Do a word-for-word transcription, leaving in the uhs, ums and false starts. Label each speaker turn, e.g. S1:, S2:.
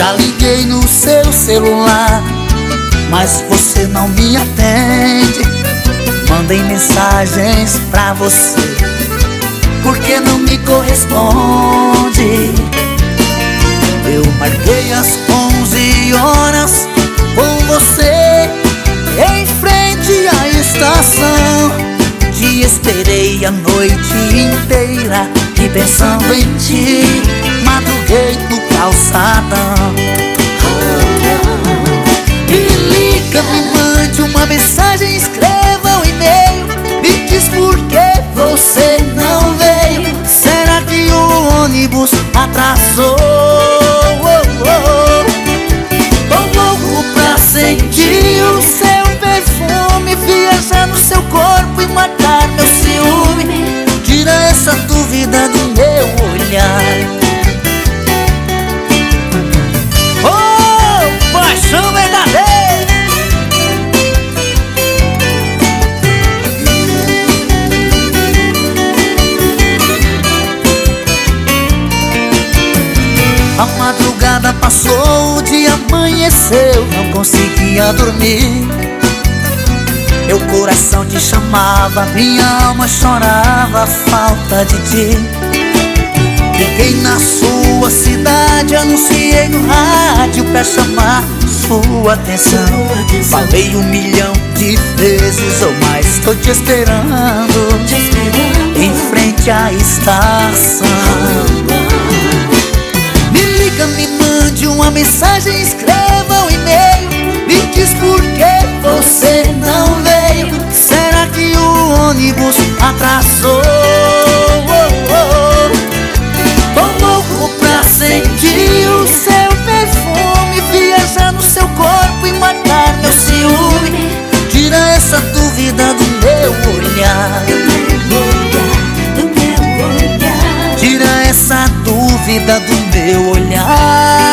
S1: Já liguei no seu celular, mas você não me atende. Mandei mensagens pra você, por que não me corresponde? Eu marquei às onze horas com você em frente à estação. Te esperei a noite inteira e pensando em ti, madruguei no calçadão. Me liga, me mande uma mensagem, escreva um e-mail, me diz por que você não veio. Será que o ônibus atrasou? Tô louco pra sentir o seu perfume, viajar no seu corpo e matar meu ciúme. Tira essa dúvida do meu olhar. Oh, paixão verdadeira! A madrugada passou, o dia amanheceu, não conseguia dormir. Meu coração te chamava, minha alma chorava a falta de ti. Liguei na sua cidade, anunciei no rádio pra chamar sua atenção. Falei um milhão de vezes ou mais, tô te esperando em frente à estação. Me mande uma mensagem, escreva um e-mail, me diz por que você não veio. Será que o ônibus atrasou? Tô louco pra sentir o seu perfume, viajar no seu corpo e matar meu ciúme. Tira essa dúvida do meu olhar. Tira essa dúvida do meu olhar.